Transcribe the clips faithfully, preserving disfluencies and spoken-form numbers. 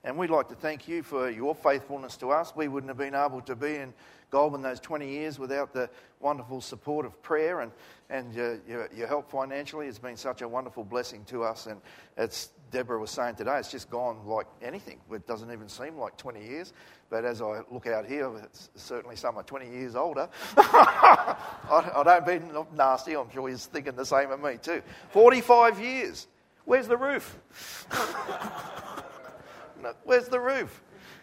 And we'd like to thank you for your faithfulness to us. We wouldn't have been able to be in Goulburn those twenty years without the wonderful support of prayer and, and your, your, your help financially. It's been such a wonderful blessing to us. And it's, Deborah was saying today, it's just gone like anything. It doesn't even seem like twenty years. But as I look out here, it's certainly some are twenty years older. I, I don't mean nasty. I'm sure he's thinking the same of me too. forty-five years. Where's the roof? No, where's the roof?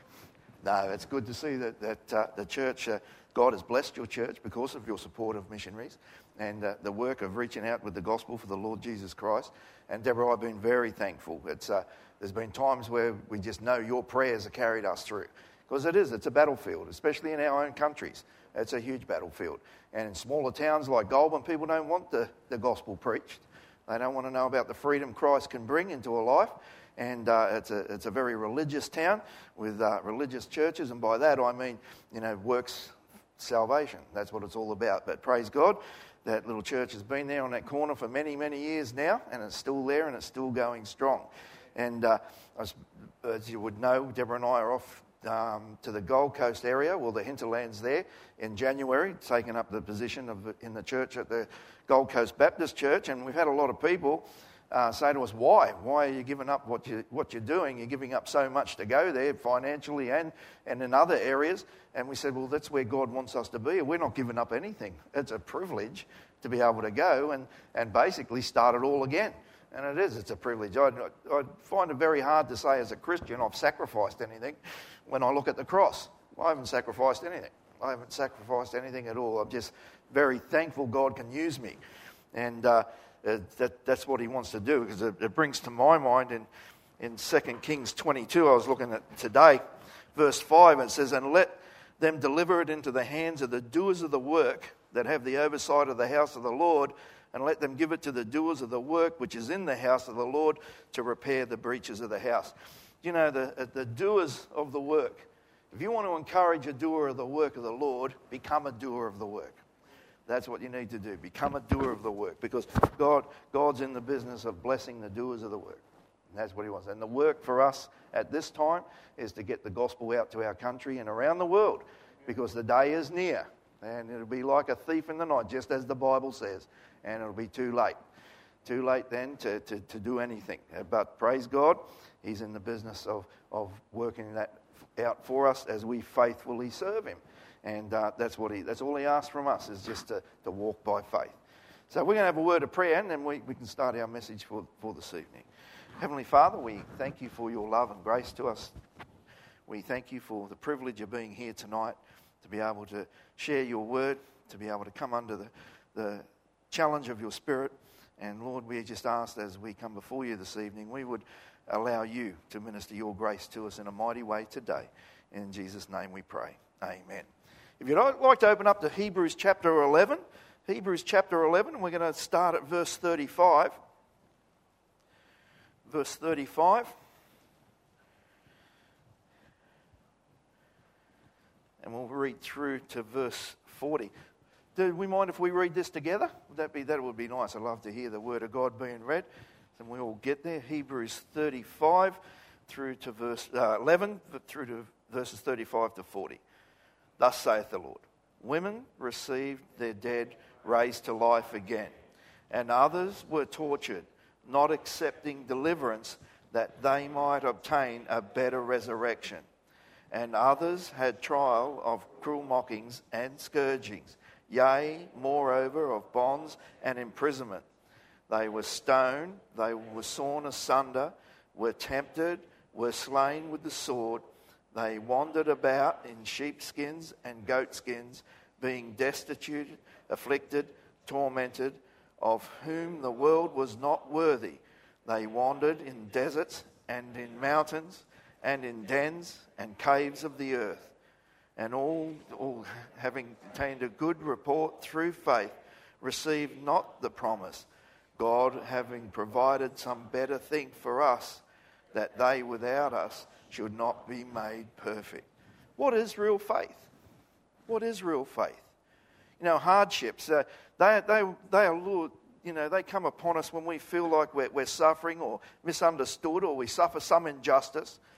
No, it's good to see that, that uh, the church, uh, God has blessed your church because of your support of missionaries and uh, the work of reaching out with the gospel for the Lord Jesus Christ. And Deborah, I've been very thankful. It's uh, there's been times where we just know your prayers have carried us through. Because it is, it's a battlefield, especially in our own countries. It's a huge battlefield. And in smaller towns like Goulburn, people don't want the, the gospel preached. They don't want to know about the freedom Christ can bring into a life. And uh, it's a it's a very religious town with uh, religious churches. And by that I mean, you know, works salvation. That's what it's all about. But praise God, that little church has been there on that corner for many, many years now. And it's still there and it's still going strong. And uh, as, as you would know, Deborah and I are off Um, to the Gold Coast area, well, the hinterlands there, in January, taking up the position of in the church at the Gold Coast Baptist Church, and we've had a lot of people uh, say to us, "Why? Why are you giving up what you what you're doing? You're giving up so much to go there financially and and in other areas." And we said, "Well, that's where God wants us to be. We're not giving up anything. It's a privilege to be able to go and and basically start it all again." And it is, it's a privilege. I I find it very hard to say as a Christian I've sacrificed anything when I look at the cross. I haven't sacrificed anything. I haven't sacrificed anything at all. I'm just very thankful God can use me. And uh, that, that's what he wants to do, because it, it brings to my mind in, in Second Kings twenty-two, I was looking at today, verse five, it says, "And let them deliver it into the hands of the doers of the work that have the oversight of the house of the Lord, and let them give it to the doers of the work which is in the house of the Lord to repair the breaches of the house." You know, the, the doers of the work. If you want to encourage a doer of the work of the Lord, become a doer of the work. That's what you need to do. Become a doer of the work, because God, God's in the business of blessing the doers of the work. And that's what he wants. And the work for us at this time is to get the gospel out to our country and around the world, because the day is near. And it'll be like a thief in the night, just as the Bible says. And it'll be too late. Too late then to, to, to do anything. But praise God, he's in the business of, of working that out for us as we faithfully serve him. And uh, that's what he that's all he asks from us, is just to, to walk by faith. So we're going to have a word of prayer, and then we, we can start our message for, for this evening. Heavenly Father, we thank you for your love and grace to us. We thank you for the privilege of being here tonight, to be able to share your word, to be able to come under the, the challenge of your Spirit. And Lord, we just ask as we come before you this evening, we would allow you to minister your grace to us in a mighty way today. In Jesus' name we pray. Amen. If you'd like to open up to Hebrews chapter eleven, Hebrews chapter eleven, we're going to start at verse thirty-five. Verse thirty-five. And we'll read through to verse forty. Do we mind if we read this together? Would that be that would be nice. I'd love to hear the word of God being read. And we all get there. Hebrews thirty-five through to verse uh, eleven, through to verses thirty-five to forty. Thus saith the Lord: Women received their dead raised to life again, and others were tortured, not accepting deliverance, that they might obtain a better resurrection. And others had trial of cruel mockings and scourgings, yea, moreover, of bonds and imprisonment. They were stoned, they were sawn asunder, were tempted, were slain with the sword. They wandered about in sheepskins and goatskins, being destitute, afflicted, tormented, of whom the world was not worthy. They wandered in deserts and in mountains and in dens and caves of the earth. And all, all having obtained a good report through faith, received not the promise, God having provided some better thing for us, that they without us should not be made perfect. What is real faith? What is real faith? You know, hardships, uh, they, they, they are lured, you know, they come upon us when we feel like we're, we're suffering or misunderstood, or we suffer some injustice.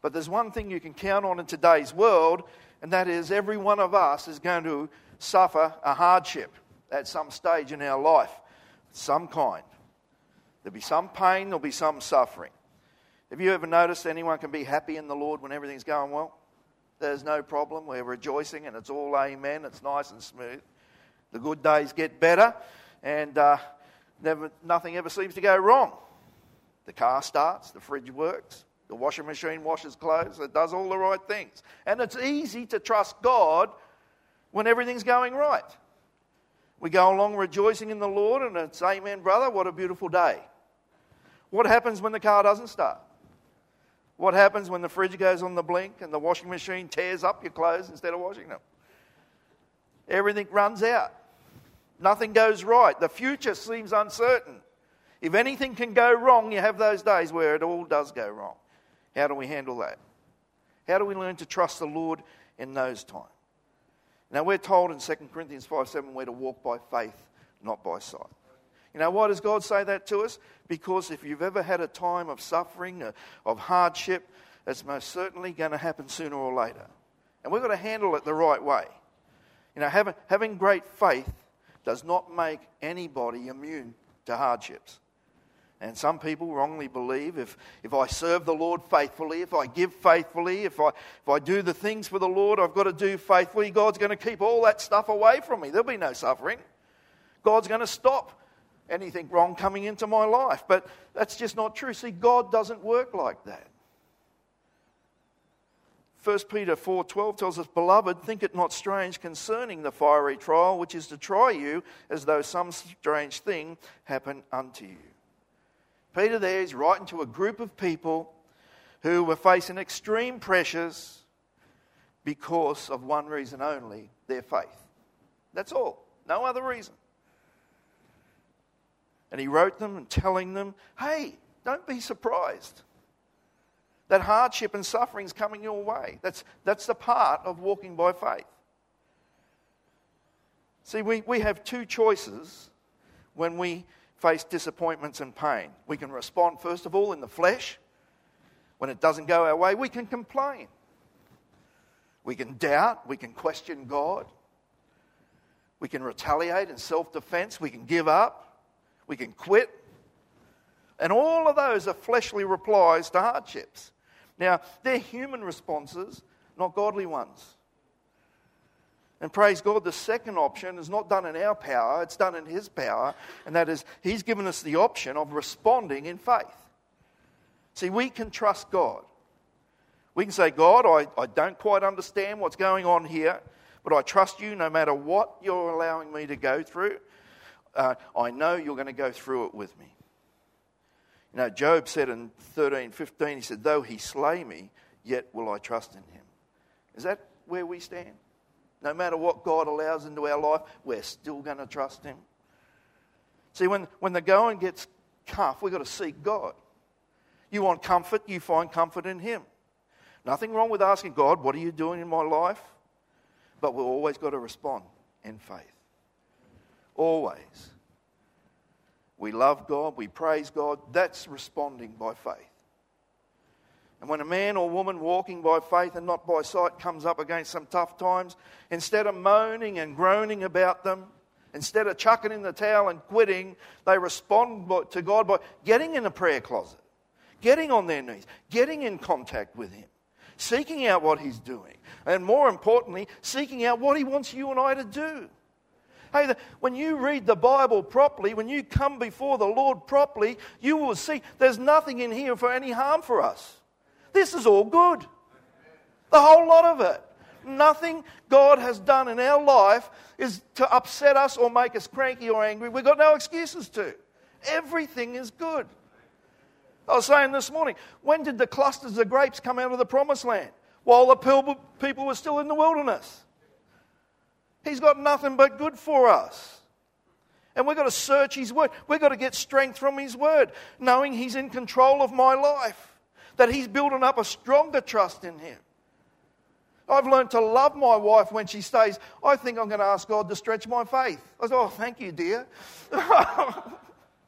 But there's one thing you can count on in today's world, and that is every one of us is going to suffer a hardship at some stage in our life, some kind. There'll be some pain, there'll be some suffering. Have you ever noticed anyone can be happy in the Lord when everything's going well? There's no problem. We're rejoicing and it's all amen. It's nice and smooth. The good days get better and uh, never, nothing ever seems to go wrong. The car starts, the fridge works, the washing machine washes clothes, it does all the right things. And it's easy to trust God when everything's going right. We go along rejoicing in the Lord and it's amen, brother, what a beautiful day. What happens when the car doesn't start? What happens when the fridge goes on the blink and the washing machine tears up your clothes instead of washing them? Everything runs out. Nothing goes right. The future seems uncertain. If anything can go wrong, you have those days where it all does go wrong. How do we handle that? How do we learn to trust the Lord in those times? Now, we're told in Second Corinthians five seven we're to walk by faith, not by sight. You know, why does God say that to us? Because if you've ever had a time of suffering, of hardship, it's most certainly going to happen sooner or later. And we've got to handle it the right way. You know, having, having great faith does not make anybody immune to hardships. And some people wrongly believe if, if I serve the Lord faithfully, if I give faithfully, if I, if I do the things for the Lord I've got to do faithfully, God's going to keep all that stuff away from me. There'll be no suffering. God's going to stop anything wrong coming into my life. But that's just not true. See, God doesn't work like that. First Peter four twelve tells us, Beloved, think it not strange concerning the fiery trial, which is to try you as though some strange thing happened unto you. Peter there is writing to a group of people who were facing extreme pressures because of one reason only, their faith. That's all. No other reason. And he wrote them and telling them, hey, don't be surprised. That hardship and suffering is coming your way. That's, that's the part of walking by faith. See, we, we have two choices when we face disappointments and pain. We can respond, first of all, in the flesh. When it doesn't go our way, we can complain. We can doubt. We can question God. We can retaliate in self-defense. We can give up. We can quit. And all of those are fleshly replies to hardships. Now, they're human responses, not godly ones. And praise God, the second option is not done in our power, it's done in His power, and that is, He's given us the option of responding in faith. See, we can trust God. We can say, God, I, I don't quite understand what's going on here, but I trust you no matter what you're allowing me to go through. Uh, I know you're going to go through it with me. You know, Job said in thirteen fifteen, he said, though he slay me, yet will I trust in him. Is that where we stand? No matter what God allows into our life, we're still going to trust Him. See, when, when the going gets tough, we've got to seek God. You want comfort, you find comfort in Him. Nothing wrong with asking God, what are you doing in my life? But we've always got to respond in faith. Always. We love God, we praise God. That's responding by faith. And when a man or woman walking by faith and not by sight comes up against some tough times, instead of moaning and groaning about them, instead of chucking in the towel and quitting, they respond to God by getting in a prayer closet, getting on their knees, getting in contact with Him, seeking out what He's doing, and more importantly, seeking out what He wants you and I to do. Hey, the, when you read the Bible properly, when you come before the Lord properly, you will see there's nothing in here for any harm for us. This is all good. The whole lot of it. Nothing God has done in our life is to upset us or make us cranky or angry. We've got no excuses to. Everything is good. I was saying this morning, when did the clusters of grapes come out of the promised land? While the people were still in the wilderness. He's got nothing but good for us. And we've got to search His Word. We've got to get strength from His Word, knowing He's in control of my life. That He's building up a stronger trust in Him. I've learned to love my wife when she stays. I think I'm going to ask God to stretch my faith. I said, oh, thank you, dear.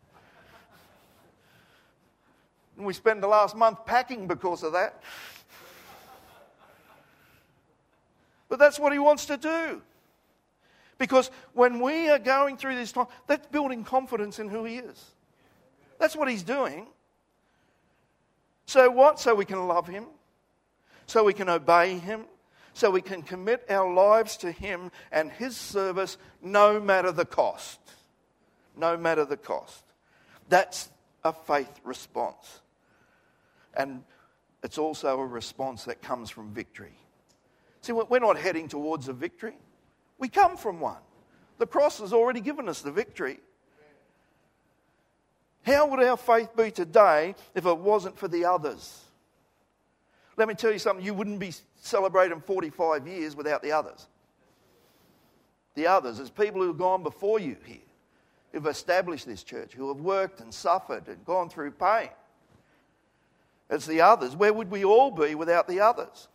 And we spent the last month packing because of that. But that's what he wants to do. Because when we are going through this time, that's building confidence in who he is. That's what he's doing. So what? So we can love him. So we can obey him. So we can commit our lives to him and his service no matter the cost. No matter the cost. That's a faith response. And it's also a response that comes from victory. See, we're not heading towards a victory. We come from one. The cross has already given us the victory. How would our faith be today if it wasn't for the others? Let me tell you something, you wouldn't be celebrating forty-five years without the others. The others, as people who have gone before you here, who've established this church, who have worked and suffered and gone through pain. It's the others. Where would we all be without the others?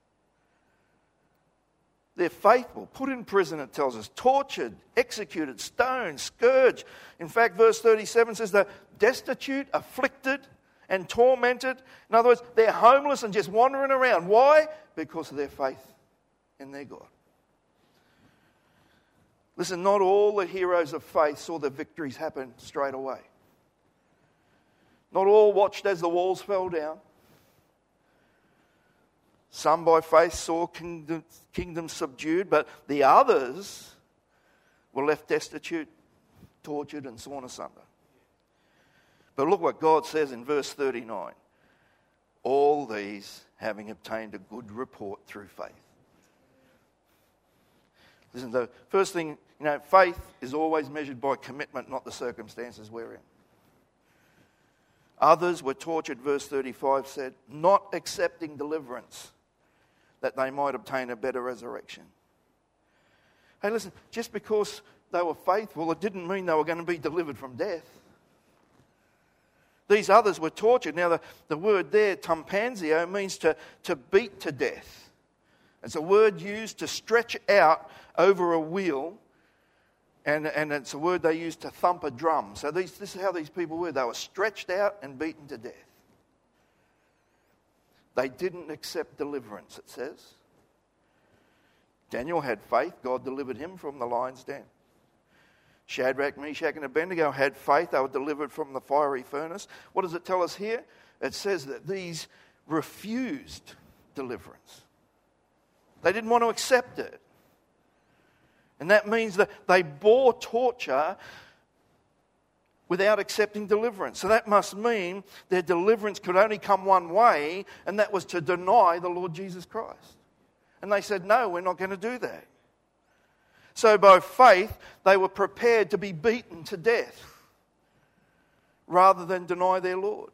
They're faithful, put in prison, it tells us, tortured, executed, stoned, scourged. In fact, verse thirty-seven says they're destitute, afflicted, and tormented. In other words, they're homeless and just wandering around. Why? Because of their faith in their God. Listen, not all the heroes of faith saw the victories happen straight away. Not all watched as the walls fell down. Some by faith saw kingdom, kingdoms subdued, but the others were left destitute, tortured, and sawn asunder. But look what God says in verse thirty-nine. All these having obtained a good report through faith. Listen, the first thing, you know, faith is always measured by commitment, not the circumstances we're in. Others were tortured, verse thirty-five said, not accepting deliverance, that they might obtain a better resurrection. Hey, listen, just because they were faithful, it didn't mean they were going to be delivered from death. These others were tortured. Now, the, the word there, tumpanzio, means to, to beat to death. It's a word used to stretch out over a wheel, and, and it's a word they used to thump a drum. So these, this is how these people were. They were stretched out and beaten to death. They didn't accept deliverance, it says. Daniel had faith. God delivered him from the lion's den. Shadrach, Meshach, and Abednego had faith. They were delivered from the fiery furnace. What does it tell us here? It says that these refused deliverance. They didn't want to accept it. And that means that they bore torture without accepting deliverance. So that must mean their deliverance could only come one way, and that was to deny the Lord Jesus Christ. And they said, no, we're not going to do that. So by faith, they were prepared to be beaten to death rather than deny their Lord.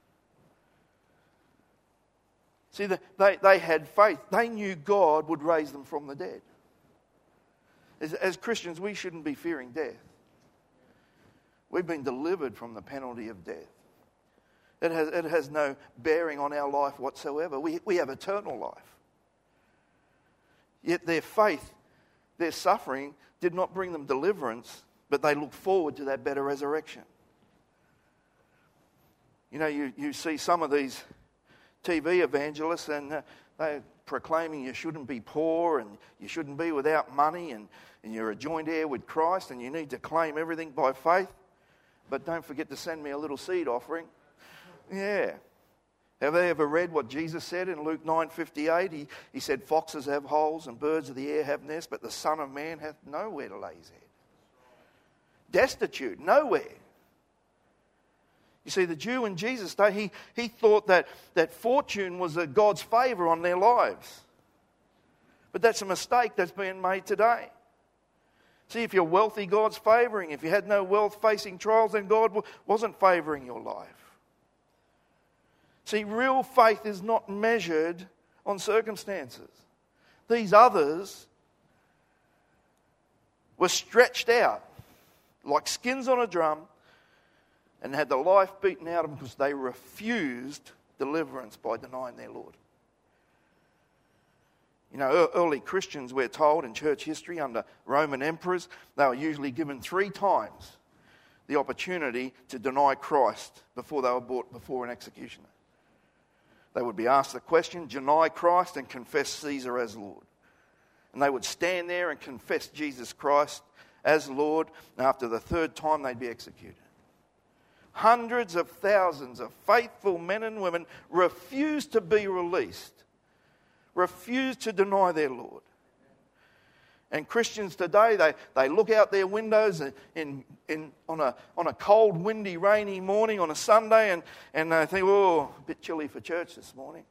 See, they, they had faith. They knew God would raise them from the dead. As, as Christians, we shouldn't be fearing death. We've been delivered from the penalty of death. It has, it has no bearing on our life whatsoever. We, we have eternal life. Yet their faith, their suffering, did not bring them deliverance, but they look forward to that better resurrection. You know, you, you see some of these T V evangelists, and uh, they're proclaiming you shouldn't be poor and you shouldn't be without money, and, and you're a joint heir with Christ and you need to claim everything by faith. But don't forget to send me a little seed offering. Yeah. Have they ever read what Jesus said in Luke nine fifty-eight? He, he said, foxes have holes and birds of the air have nests, but the Son of Man hath nowhere to lay his head. Destitute, nowhere. You see, the Jew in Jesus' day, he, he thought that, that fortune was a God's favour on their lives. But that's a mistake that's being made today. See, if you're wealthy, God's favouring. If you had no wealth facing trials, then God wasn't favouring your life. See, real faith is not measured on circumstances. These others were stretched out like skins on a drum and had the life beaten out of them because they refused deliverance by denying their Lord. You know, early Christians, we're told in church history, under Roman emperors, they were usually given three times the opportunity to deny Christ before they were brought before an executioner. They would be asked the question, deny Christ and confess Caesar as Lord. And they would stand there and confess Jesus Christ as Lord. And after the third time, they'd be executed. Hundreds of thousands of faithful men and women refused to be released, refused to deny their Lord. And Christians today, they, they look out their windows in, in, on, a, on a cold, windy, rainy morning on a Sunday and, and they think, oh, a bit chilly for church this morning.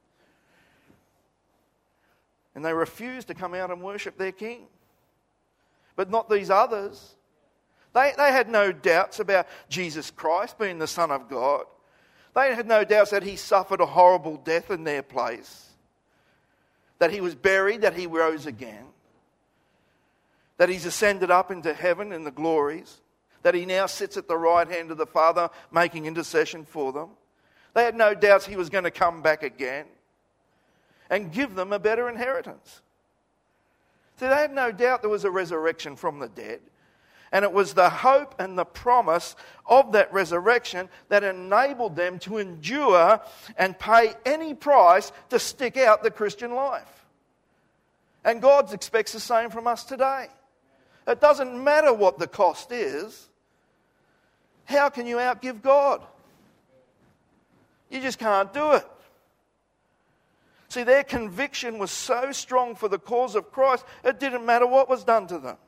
And they refuse to come out and worship their King. But not these others. They, they had no doubts about Jesus Christ being the Son of God. They had no doubts that he suffered a horrible death in their place. That he was buried, that he rose again. That he's ascended up into heaven in the glories. That he now sits at the right hand of the Father making intercession for them. They had no doubts he was going to come back again and give them a better inheritance. So they had no doubt there was a resurrection from the dead. And it was the hope and the promise of that resurrection that enabled them to endure and pay any price to stick out the Christian life. And God expects the same from us today. It doesn't matter what the cost is. How can you outgive God? You just can't do it. See, their conviction was so strong for the cause of Christ, it didn't matter what was done to them.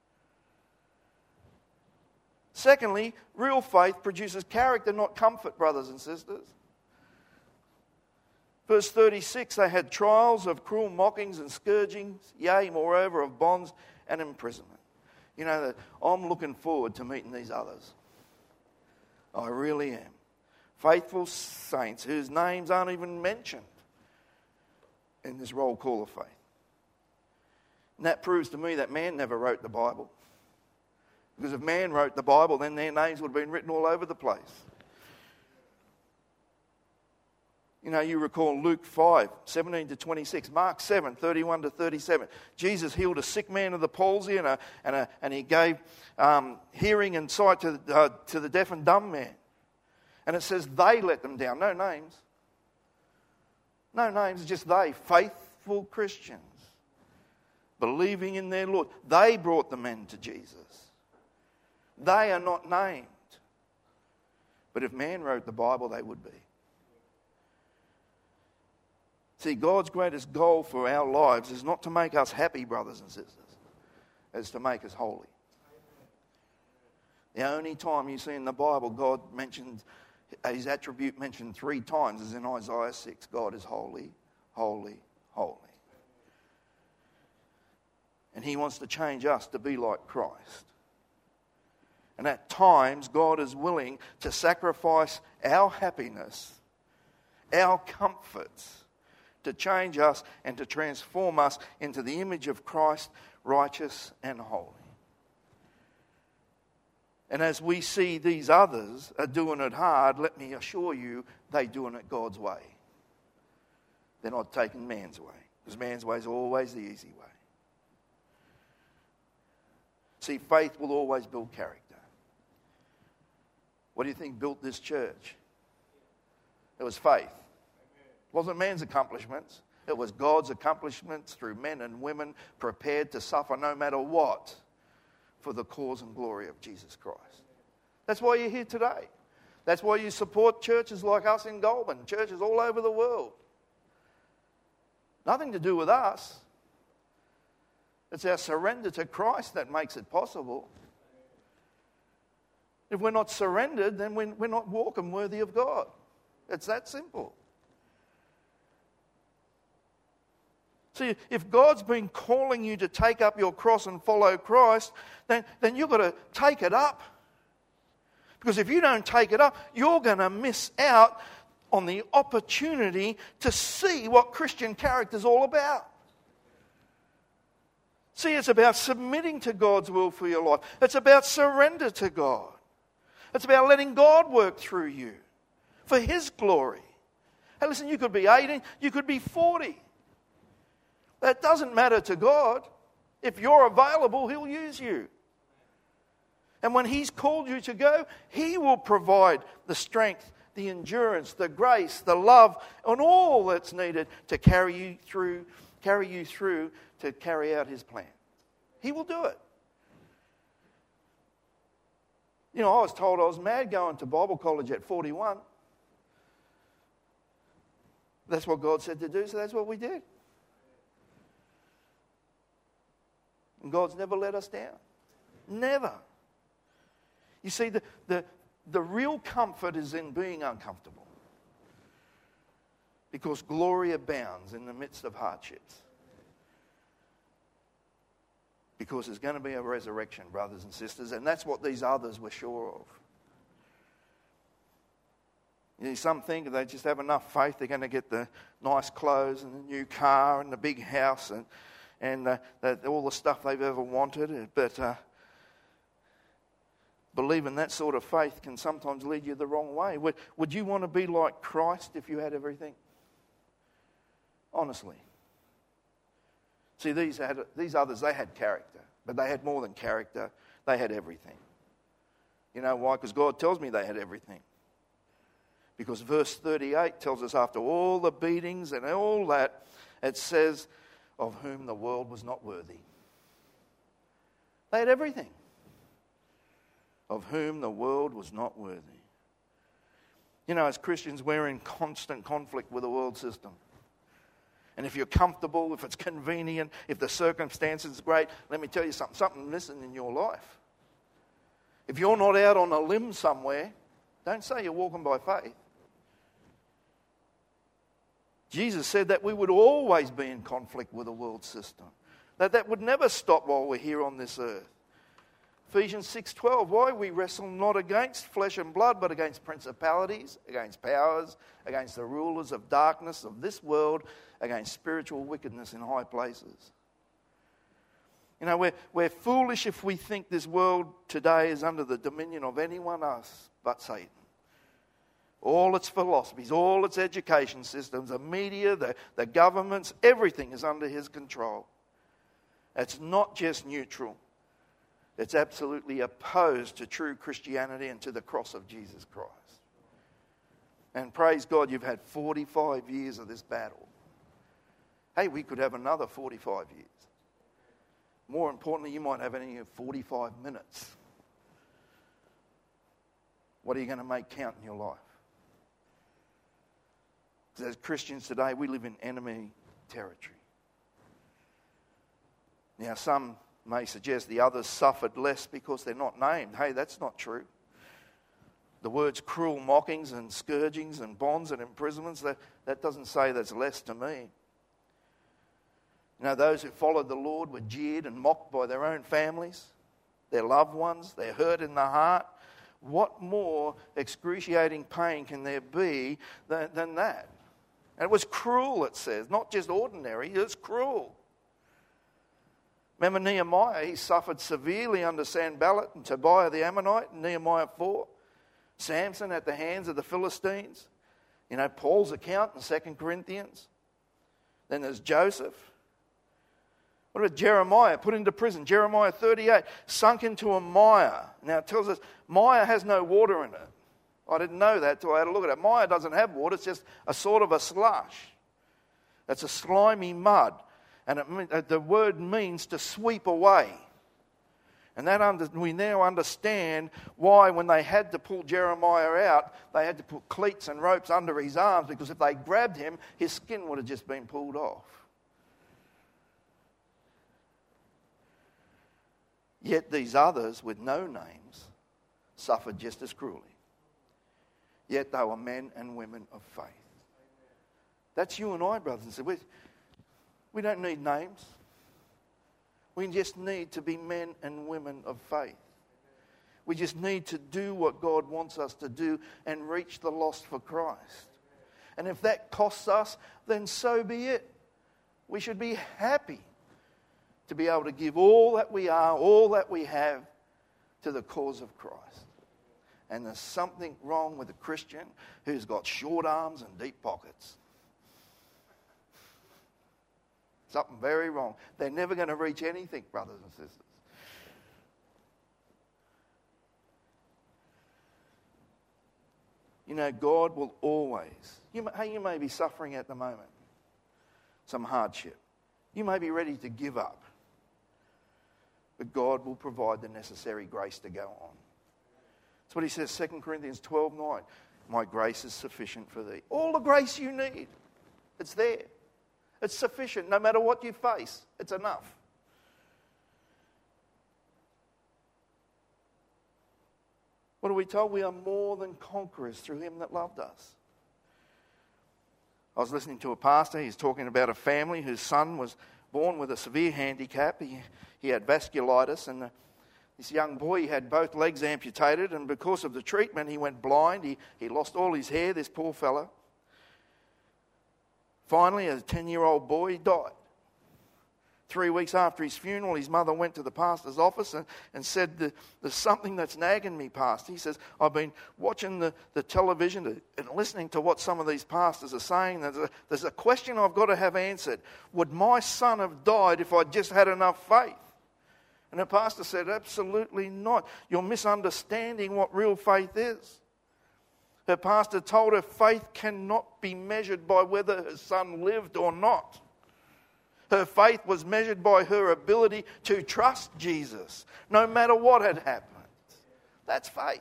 Secondly, real faith produces character, not comfort, brothers and sisters. Verse thirty-six, they had trials of cruel mockings and scourgings, yea, moreover, of bonds and imprisonment. You know, that I'm looking forward to meeting these others. I really am. Faithful saints whose names aren't even mentioned in this roll call of faith. And that proves to me that man never wrote the Bible. Because if man wrote the Bible, then their names would have been written all over the place. You know, you recall Luke five, seventeen to twenty-six, Mark seven, thirty-one to thirty-seven. Jesus healed a sick man of the palsy and, a, and, a, and he gave um, hearing and sight to, uh, to the deaf and dumb man. And it says they let them down. No names. No names, just they, faithful Christians, believing in their Lord. They brought the men to Jesus. They are not named. But if man wrote the Bible, they would be. See, God's greatest goal for our lives is not to make us happy, brothers and sisters. It's to make us holy. The only time you see in the Bible God mentions his attribute mentioned three times is in Isaiah six. God is holy, holy, holy. And he wants to change us to be like Christ. And at times, God is willing to sacrifice our happiness, our comforts, to change us and to transform us into the image of Christ, righteous and holy. And as we see these others are doing it hard, let me assure you, they're doing it God's way. They're not taking man's way, because man's way is always the easy way. See, faith will always build character. What do you think built this church? It was faith. It wasn't man's accomplishments. It was God's accomplishments through men and women prepared to suffer no matter what for the cause and glory of Jesus Christ. That's why you're here today. That's why you support churches like us in Goulburn, churches all over the world. Nothing to do with us. It's our surrender to Christ that makes it possible. If we're not surrendered, then we're not walking worthy of God. It's that simple. See, if God's been calling you to take up your cross and follow Christ, then, then you've got to take it up. Because if you don't take it up, you're going to miss out on the opportunity to see what Christian character is all about. See, it's about submitting to God's will for your life. It's about surrender to God. It's about letting God work through you for His glory. Hey, listen, you could be eighteen, you could be forty. That doesn't matter to God. If you're available, He'll use you. And when He's called you to go, He will provide the strength, the endurance, the grace, the love, and all that's needed to carry you through, carry you through to carry out his plan. He will do it. You know, I was told I was mad going to Bible college at forty-one. That's what God said to do, so that's what we did. And God's never let us down. Never. You see, the, the, the real comfort is in being uncomfortable. Because glory abounds in the midst of hardships. Because there's going to be a resurrection, brothers and sisters, and that's what these others were sure of. You know, some think if they just have enough faith, they're going to get the nice clothes and the new car and the big house and, and uh, the, all the stuff they've ever wanted. But uh, believing that sort of faith can sometimes lead you the wrong way. Would, would you want to be like Christ if you had everything? Honestly. See, these, had, these others, they had character. But they had more than character. They had everything. You know why? Because God tells me they had everything. Because verse thirty-eight tells us after all the beatings and all that, it says, of whom the world was not worthy. They had everything. Of whom the world was not worthy. You know, as Christians, we're in constant conflict with the world system. And if you're comfortable, if it's convenient, if the circumstances are great, let me tell you something, something's missing in your life. If you're not out on a limb somewhere, don't say you're walking by faith. Jesus said that we would always be in conflict with the world system. That that would never stop while we're here on this earth. Ephesians six twelve, why we wrestle not against flesh and blood, but against principalities, against powers, against the rulers of darkness of this world, against spiritual wickedness in high places. You know, we're, we're foolish if we think this world today is under the dominion of anyone else but Satan. All its philosophies, all its education systems, the media, the, the governments, everything is under his control. It's not just neutral. It's absolutely opposed to true Christianity and to the cross of Jesus Christ. And praise God, you've had forty-five years of this battle. Hey, we could have another forty-five years. More importantly, you might have only forty-five minutes. What are you going to make count in your life? Because as Christians today, we live in enemy territory. Now, some may suggest the others suffered less because they're not named. Hey, that's not true. The words cruel mockings and scourgings and bonds and imprisonments, that, that doesn't say there's less to me. You know, those who followed the Lord were jeered and mocked by their own families, their loved ones, they're hurt in the heart. What more excruciating pain can there be than, than that? And it was cruel, it says, not just ordinary, it was cruel. Remember Nehemiah, he suffered severely under Sanballat and Tobiah the Ammonite in Nehemiah four. Samson at the hands of the Philistines. You know, Paul's account in Second Corinthians. Then there's Joseph. What about Jeremiah, put into prison? Jeremiah thirty-eight, sunk into a mire. Now it tells us mire has no water in it. I didn't know that till I had a look at it. Mire doesn't have water, it's just a sort of a slush. It's a slimy mud. And it, the word means to sweep away. And that under, we now understand why when they had to pull Jeremiah out, they had to put cleats and ropes under his arms, because if they grabbed him, his skin would have just been pulled off. Yet these others with no names suffered just as cruelly. Yet they were men and women of faith. That's you and I, brothers and sisters. We, we don't need names. We just need to be men and women of faith. We just need to do what God wants us to do and reach the lost for Christ. And if that costs us, then so be it. We should be happy to be able to give all that we are, all that we have, to the cause of Christ. And there's something wrong with a Christian who's got short arms and deep pockets. Something very wrong. They're never going to reach anything, brothers and sisters. You know, God will always, you may, hey, you may be suffering at the moment, some hardship. You may be ready to give up. But God will provide the necessary grace to go on. That's what he says, Second Corinthians twelve nine. My grace is sufficient for thee. All the grace you need, it's there. It's sufficient. No matter what you face, it's enough. What are we told? We are more than conquerors through him that loved us. I was listening to a pastor. He's talking about a family whose son was born with a severe handicap. He, he had vasculitis, and the, this young boy, he had both legs amputated, and because of the treatment, he went blind. He, he lost all his hair, this poor fella. Finally, as a ten-year-old boy, he died. Three weeks after his funeral, his mother went to the pastor's office and, and said, there's something that's nagging me, Pastor. He says, I've been watching the, the television and listening to what some of these pastors are saying. There's a, there's a question I've got to have answered. Would my son have died if I just had enough faith? And the pastor said, absolutely not. You're misunderstanding what real faith is. Her pastor told her faith cannot be measured by whether her son lived or not. Her faith was measured by her ability to trust Jesus, no matter what had happened. That's faith.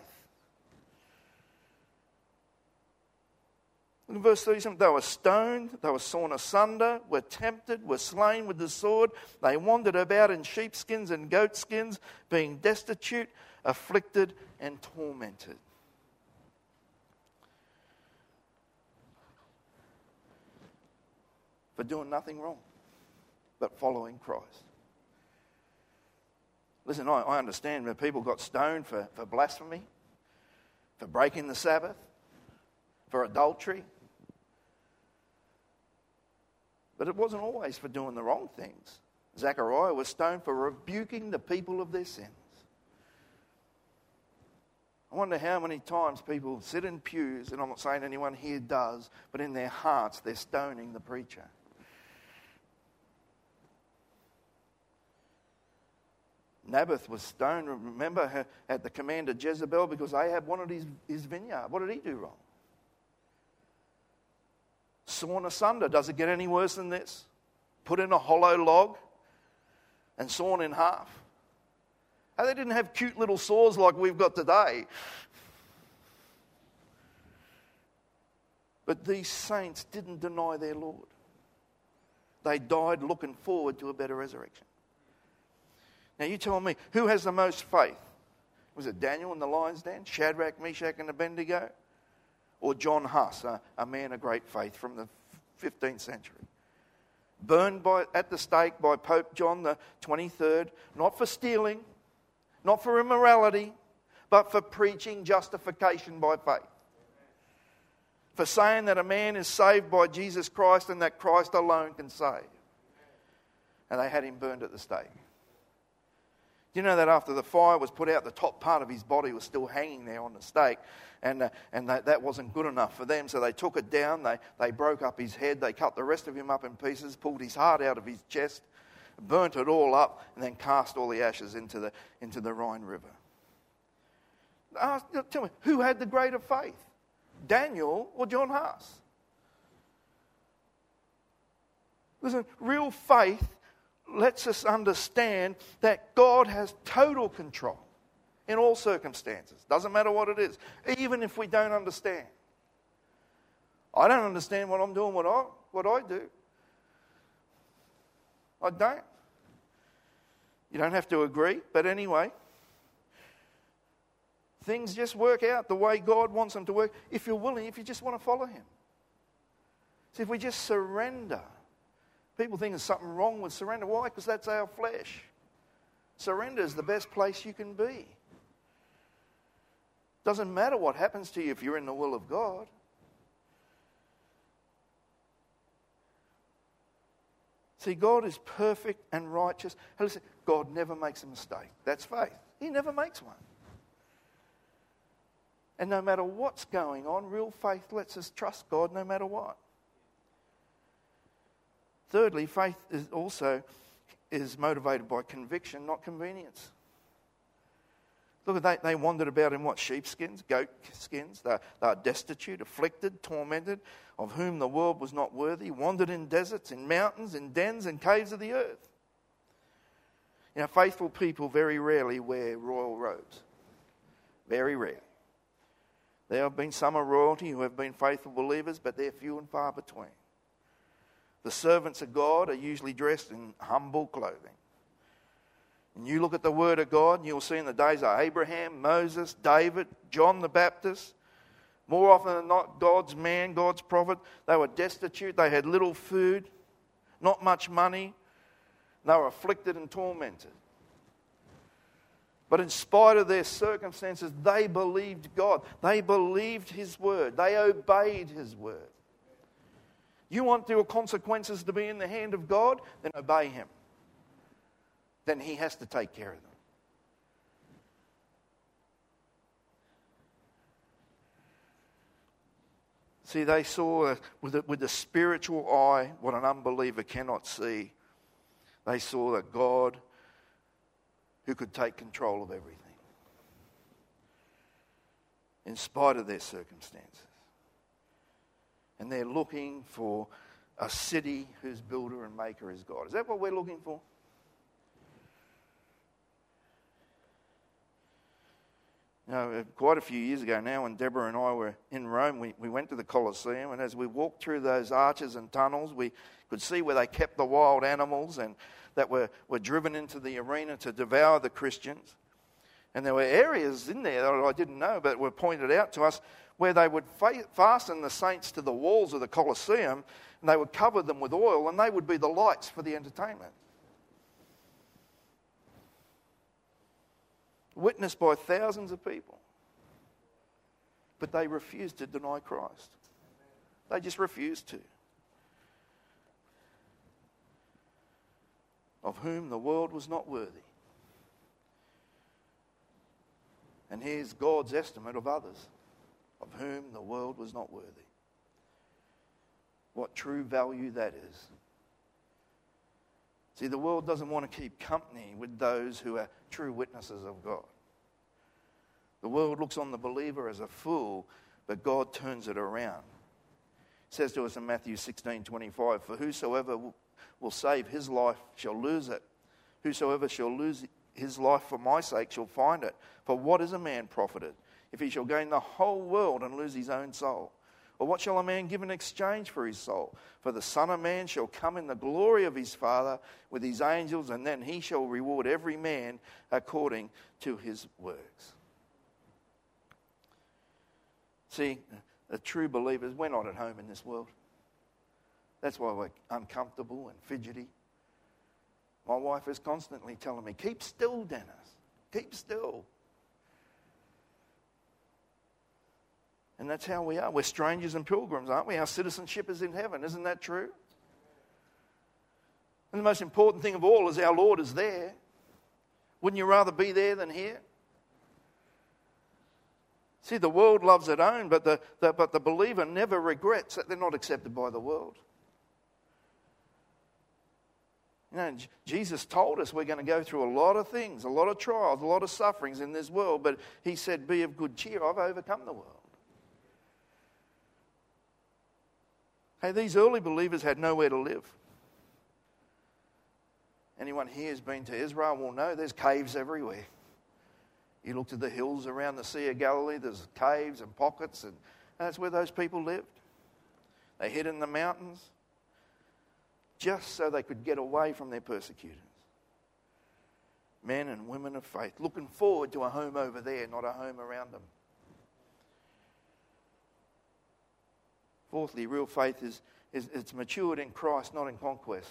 In verse thirty-seven, they were stoned, they were sawn asunder, were tempted, were slain with the sword. They wandered about in sheepskins and goatskins, being destitute, afflicted, and tormented. For doing nothing wrong but following Christ. Listen, I, I understand that people got stoned for, for blasphemy, for breaking the Sabbath, for adultery. But it wasn't always for doing the wrong things. Zechariah was stoned for rebuking the people of their sins. I wonder how many times people sit in pews, and I'm not saying anyone here does, but in their hearts they're stoning the preacher. Naboth was stoned, remember, at the command of Jezebel because Ahab wanted his, his vineyard. What did he do wrong? Sawn asunder. Does it get any worse than this? Put in a hollow log and sawn in half. Oh, they didn't have cute little saws like we've got today. But these saints didn't deny their Lord. They died looking forward to a better resurrection. Now you tell me, who has the most faith? Was it Daniel in the lion's den? Shadrach, Meshach and Abednego? Or John Huss, a, a man of great faith from the fifteenth century? Burned by, at the stake by Pope John the twenty-third, not for stealing, not for immorality, but for preaching justification by faith. For saying that a man is saved by Jesus Christ and that Christ alone can save. And they had him burned at the stake. You know that after the fire was put out, the top part of his body was still hanging there on the stake, and uh, and that, that wasn't good enough for them, so they took it down, they, they broke up his head, they cut the rest of him up in pieces, pulled his heart out of his chest, burnt it all up, and then cast all the ashes into the, into the Rhine River. Ask, tell me, who had the greater faith? Daniel or John Huss? Listen, real faith lets us understand that God has total control in all circumstances. Doesn't matter what it is, even if we don't understand. I don't understand what I'm doing, what I, what I do. I don't. You don't have to agree, but anyway, things just work out the way God wants them to work if you're willing, if you just want to follow him. See, if we just surrender. People think there's something wrong with surrender. Why? Because that's our flesh. Surrender is the best place you can be. Doesn't matter what happens to you if you're in the will of God. See, God is perfect and righteous. Hey, listen, God never makes a mistake. That's faith. He never makes one. And no matter what's going on, real faith lets us trust God no matter what. Thirdly, faith is also is motivated by conviction, not convenience. Look, they, they wandered about in what? Sheepskins, goat skins. They, they are destitute, afflicted, tormented, of whom the world was not worthy, wandered in deserts, in mountains, in dens and caves of the earth. You know, faithful people very rarely wear royal robes. Very rare. There have been some of royalty who have been faithful believers, but they're few and far between. The servants of God are usually dressed in humble clothing. And you look at the Word of God, and you'll see in the days of Abraham, Moses, David, John the Baptist, more often than not, God's man, God's prophet, they were destitute, they had little food, not much money, they were afflicted and tormented. But in spite of their circumstances, they believed God. They believed His Word. They obeyed His Word. You want your consequences to be in the hand of God? Then obey Him. Then He has to take care of them. See, they saw with the, with the spiritual eye what an unbeliever cannot see. They saw that God who could take control of everything in spite of their circumstances. And they're looking for a city whose builder and maker is God. Is that what we're looking for? You know, quite a few years ago now, when Deborah and I were in Rome, we, we went to the Colosseum, and as we walked through those arches and tunnels, we could see where they kept the wild animals and that were, were driven into the arena to devour the Christians. And there were areas in there that I didn't know, but were pointed out to us, where they would fa- fasten the saints to the walls of the Colosseum, and they would cover them with oil, and they would be the lights for the entertainment. Witnessed by thousands of people. But they refused to deny Christ. They just refused to. Of whom the world was not worthy. And here's God's estimate of others, of whom the world was not worthy. What true value that is. See, the world doesn't want to keep company with those who are true witnesses of God. The world looks on the believer as a fool, but God turns it around. It says to us in Matthew sixteen twenty-five, "For whosoever will save his life shall lose it. Whosoever shall lose his life for my sake shall find it. For what is a man profited, if he shall gain the whole world and lose his own soul? Or what shall a man give in exchange for his soul? For the Son of Man shall come in the glory of his Father with his angels, and then he shall reward every man according to his works." See, the true believers, we're not at home in this world. That's why we're uncomfortable and fidgety. My wife is constantly telling me, "Keep still, Dennis. Keep still." And that's how we are. We're strangers and pilgrims, aren't we? Our citizenship is in heaven. Isn't that true? And the most important thing of all is our Lord is there. Wouldn't you rather be there than here? See, the world loves its own, but the, the, but the believer never regrets that they're not accepted by the world. You know, Jesus told us we're going to go through a lot of things, a lot of trials, a lot of sufferings in this world, but He said, "Be of good cheer, I've overcome the world." Hey, these early believers had nowhere to live. Anyone here who's been to Israel will know there's caves everywhere. You look to the hills around the Sea of Galilee, there's caves and pockets, and that's where those people lived. They hid in the mountains just so they could get away from their persecutors. Men and women of faith, looking forward to a home over there, not a home around them. Fourthly, real faith is, is it's matured in Christ, not in conquest.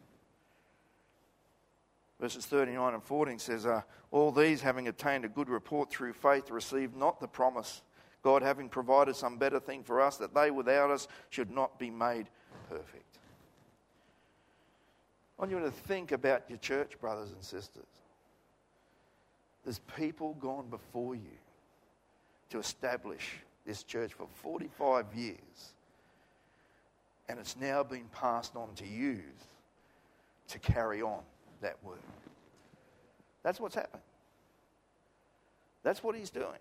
Verses thirty-nine and fourteen says, uh, "All these, having obtained a good report through faith, received not the promise, God having provided some better thing for us, that they without us should not be made perfect." I want you to think about your church, brothers and sisters. There's people gone before you to establish this church for forty-five years. And it's now been passed on to you to carry on that work. That's what's happened. That's what he's doing.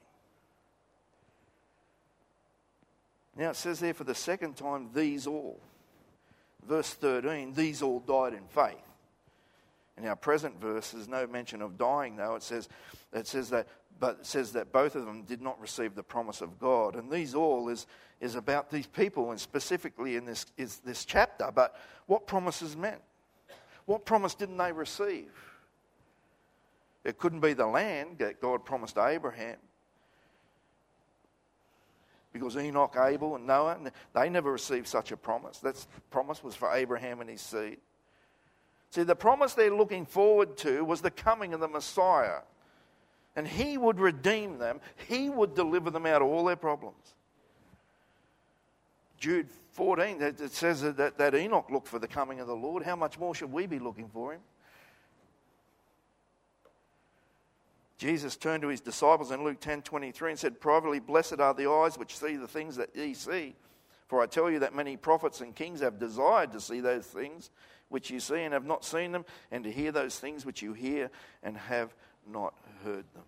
Now it says there for the second time, these all. Verse thirteen, these all died in faith. In our present verse, there's no mention of dying, though. It says, it says that, but it says that both of them did not receive the promise of God. And these all is, is about these people, and specifically in this is this chapter. But what promises meant? What promise didn't they receive? It couldn't be the land that God promised to Abraham, because Enoch, Abel, and Noah, they never received such a promise. That promise was for Abraham and his seed. See, the promise they're looking forward to was the coming of the Messiah. And he would redeem them. He would deliver them out of all their problems. Jude fourteen, it says that, that Enoch looked for the coming of the Lord. How much more should we be looking for him? Jesus turned to his disciples in Luke ten twenty-three and said, privately, blessed are the eyes which see the things that ye see. For I tell you that many prophets and kings have desired to see those things which you see and have not seen them, and to hear those things which you hear and have not heard them.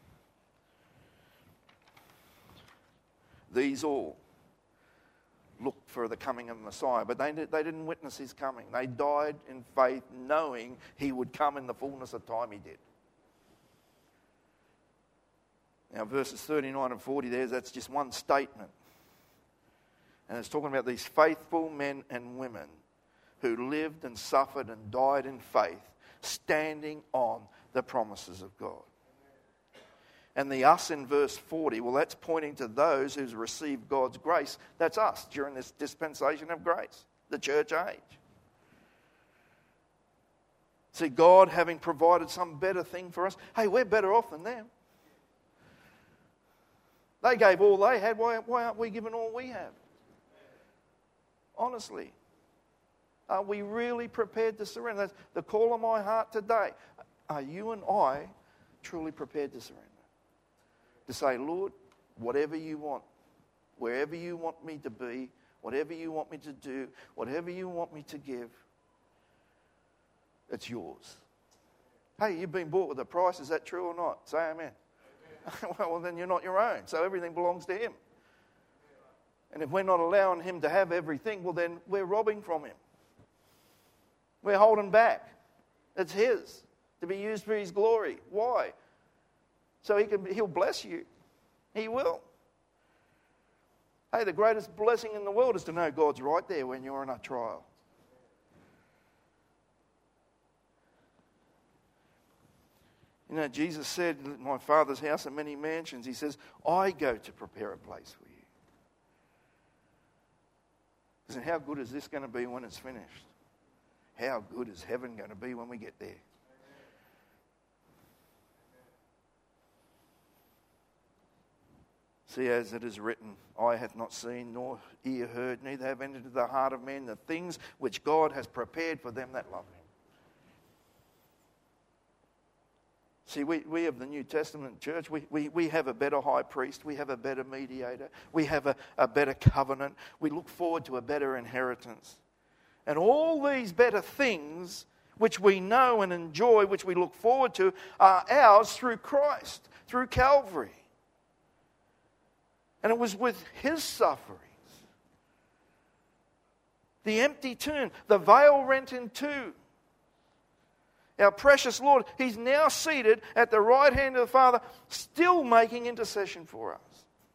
These all looked for the coming of the Messiah, but they, they didn't witness his coming. They died in faith knowing he would come in the fullness of time. He did. Now verses thirty-nine and forty there, that's just one statement. And it's talking about these faithful men and women who lived and suffered and died in faith, standing on the promises of God. And the us in verse forty, well, that's pointing to those who's received God's grace. That's us during this dispensation of grace, the church age. See, God having provided some better thing for us, hey, we're better off than them. They gave all they had. Why, why aren't we given all we have? Honestly. Are we really prepared to surrender? That's the call of my heart today. Are you and I truly prepared to surrender? To say, Lord, whatever you want, wherever you want me to be, whatever you want me to do, whatever you want me to give, it's yours. Hey, you've been bought with a price. Is that true or not? Say amen. Well, then you're not your own. So everything belongs to him. And if we're not allowing him to have everything, well, then we're robbing from him. We're holding back. It's his to be used for his glory. Why? So he can, he'll bless you. He will. Hey, the greatest blessing in the world is to know God's right there when you're in a trial. You know, Jesus said, my Father's house are many mansions. He says, I go to prepare a place for you. Listen, how good is this going to be when it's finished? How good is heaven going to be when we get there? See, as it is written, eye hath not seen, nor ear heard, neither have entered into the heart of man the things which God has prepared for them that love him. See, we, we have the New Testament church. We, we, we have a better high priest. We have a better mediator. We have a, a better covenant. We look forward to a better inheritance. And all these better things which we know and enjoy, which we look forward to, are ours through Christ, through Calvary. And it was with his sufferings, the empty tomb, the veil rent in two. Our precious Lord, he's now seated at the right hand of the Father, still making intercession for us.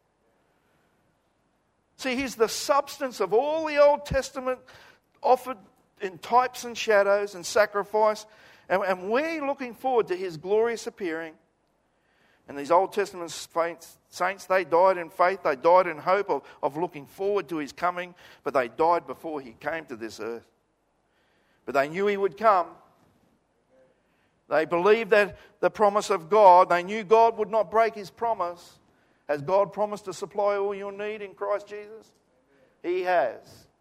See, he's the substance of all the Old Testament offered in types and shadows and sacrifice. And, and we're looking forward to his glorious appearing. And these Old Testament saints, they died in faith. They died in hope of, of looking forward to his coming. But they died before he came to this earth. But they knew he would come. They believed that the promise of God, they knew God would not break his promise. Has God promised to supply all your need in Christ Jesus? He has.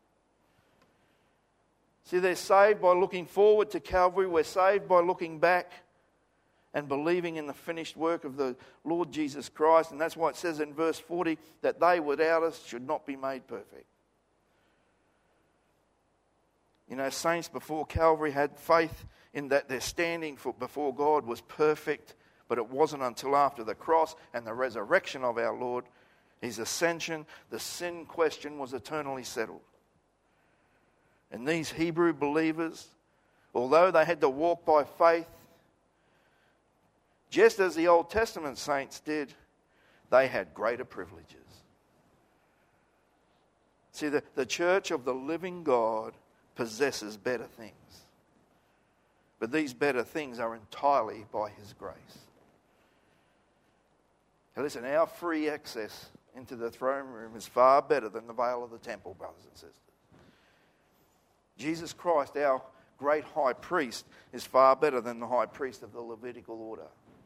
See, they're saved by looking forward to Calvary. We're saved by looking back and believing in the finished work of the Lord Jesus Christ. And that's why it says in verse forty that they without us should not be made perfect. You know, saints before Calvary had faith in that their standing for, before God was perfect, But it wasn't until after the cross and the resurrection of our Lord, his ascension, the sin question was eternally settled. And these Hebrew believers, although they had to walk by faith, just as the Old Testament saints did, they had greater privileges. See, the, the church of the living God possesses better things. But these better things are entirely by his grace. Now listen, our free access into the throne room is far better than the veil of the temple, brothers and sisters. Jesus Christ, our great high priest, is far better than the high priest of the Levitical order.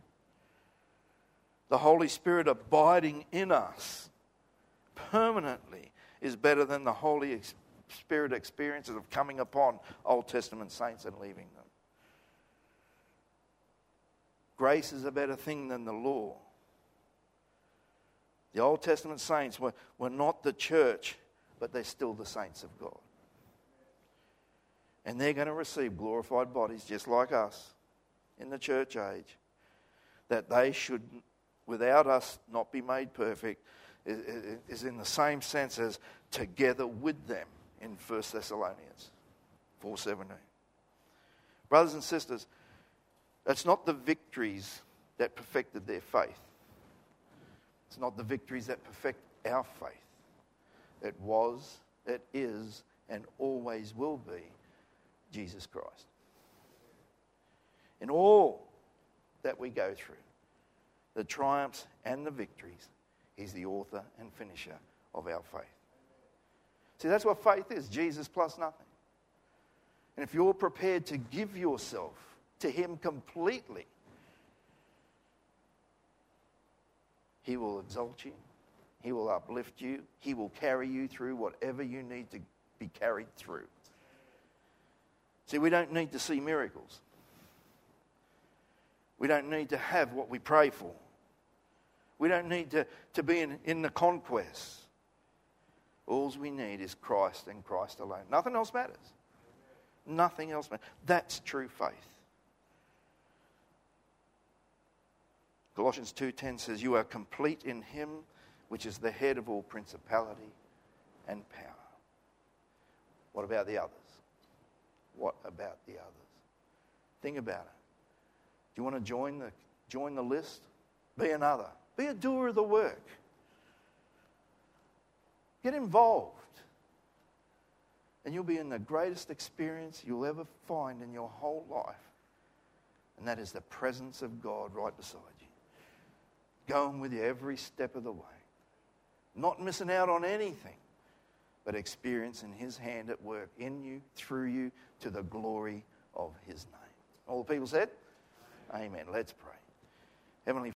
The Holy Spirit abiding in us permanently is better than the Holy Spirit experiences of coming upon Old Testament saints and leaving them. Grace is a better thing than the law. The Old Testament saints were, were not the church, but they're still the saints of God. And they're going to receive glorified bodies just like us in the church age, that they should, without us, not be made perfect, is in the same sense as together with them in First Thessalonians four seventeen. Brothers and sisters, it's not the victories that perfected their faith. It's not the victories that perfect our faith. It was, it is, and always will be Jesus Christ. In all that we go through, the triumphs and the victories, he's the author and finisher of our faith. See, that's what faith is, Jesus plus nothing. And if you're prepared to give yourself to him completely, he will exalt you, he will uplift you, he will carry you through whatever you need to be carried through. See, we don't need to see miracles. We don't need to have what we pray for. We don't need to, to be in, in the conquest. All we need is Christ and Christ alone. Nothing else matters. Nothing else matters. That's true faith. Colossians two ten says, you are complete in him, which is the head of all principality and power. What about the others? What about the others? Think about it. Do you want to join the, join the list? Be another. Be a doer of the work. Get involved. And you'll be in the greatest experience you'll ever find in your whole life. And that is the presence of God right beside you. Going with you every step of the way. Not missing out on anything, but experiencing his hand at work in you, through you, to the glory of his name. All the people said? Amen. Let's pray. Heavenly